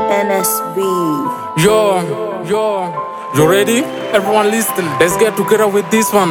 NSB. You ready? Everyone listen, let's get together with this one.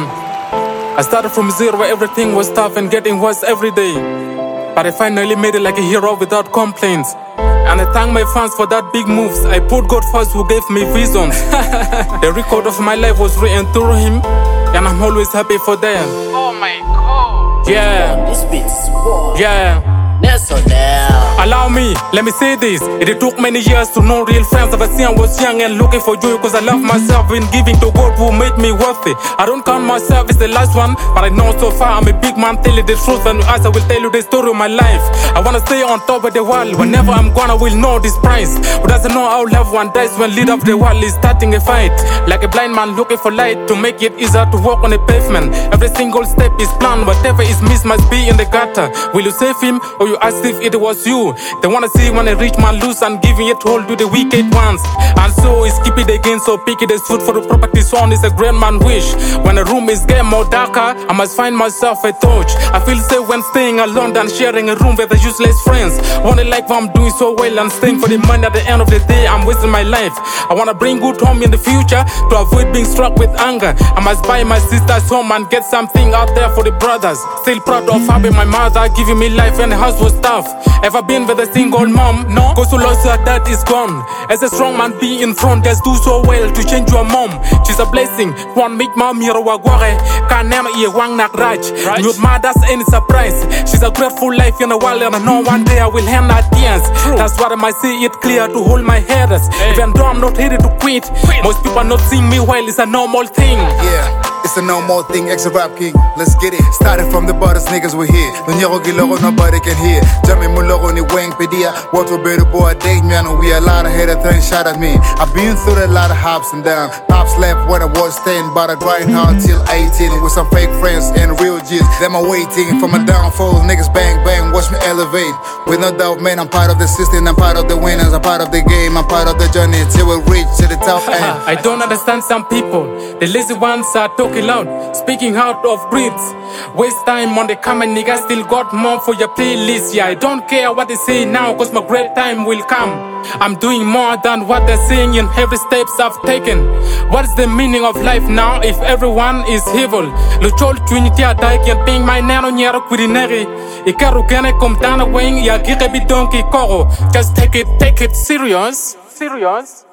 I started from zero where everything was tough and getting worse every day. But I finally made it like a hero without complaints. And I thank my fans for that big moves. I put God first who gave me visions. The record of my life was written through him, and I'm always happy for that. Oh my God. Yeah. This beat's war. Yeah. So now. Allow me, let me say this. It took many years to know real friends. Ever since I was young and looking for joy, cause I love myself in giving to God who made me worthy. I don't count myself as the last one, but I know so far I'm a big man. Tell you the truth, and as I will tell you the story of my life. I wanna stay on top of the world. Whenever I'm gone, I will know this price. Who doesn't know how love one dies when leader of the world is starting a fight? Like a blind man looking for light to make it easier to walk on the pavement. Every single step is planned. Whatever is missed must be in the gutter. Will you save him or you ask if it was you? They wanna see when I reach my loose and giving it all to the wicked ones. And so it's keep it again, so pick it as food for the property. Son is a great man wish. When the room is getting more darker, I must find myself a torch. I feel safe when staying alone than sharing a room with the useless friends. Wanna like what I'm doing so well and staying for the money at the end of the day. I'm wasting my life. I wanna bring good home in the future to avoid being struck with anger. I must buy my sister's home and get something out there for the brothers. Still proud of having my mother giving me life when the house was tough. Ever been with a single mom? No, cause who lost her dad is gone. As a strong man be in front, just do so well to change your mom. She's a blessing. One make mom hero wagware. Can never eat wang nak raj. You'd mother's any surprise. She's a grateful life in the world, and I know one day I will hand her tears. That's why I might see it clear to hold my head. Even though I'm not ready to quit, most people not seeing me well. It's a normal thing. Yeah. It's a normal thing, ex-rap king, let's get it. Started from the butters, niggas were here. Nunyero giloro, nobody can hear. Jami muloro ni wang pedia. What will be the boy, date man, we a lot of haters throwing shot at me. I've been through a lot of ups and downs. Pops left when I was 10, but I grind hard till 18. With some fake friends and real G's. Them are waiting for my downfall. Niggas bang bang, watch me elevate. With no doubt, man, I'm part of the system, I'm part of the winners, I'm part of the game, I'm part of the journey till we reach to the top end. I don't understand some people. The lazy ones are talking loud, speaking out of breeds. Waste time on the camera, nigga, still got more for your playlist. Yeah, I don't care what they say now, cause my great time will come. I'm doing more than what they're saying in every steps I've taken. What is the meaning of life now if everyone is evil? Luchol trinity atai can ping my nano nyaro kurineri. Ikaru kene kom dana wing ya gike bidonki koro. Just take it serious. Serious.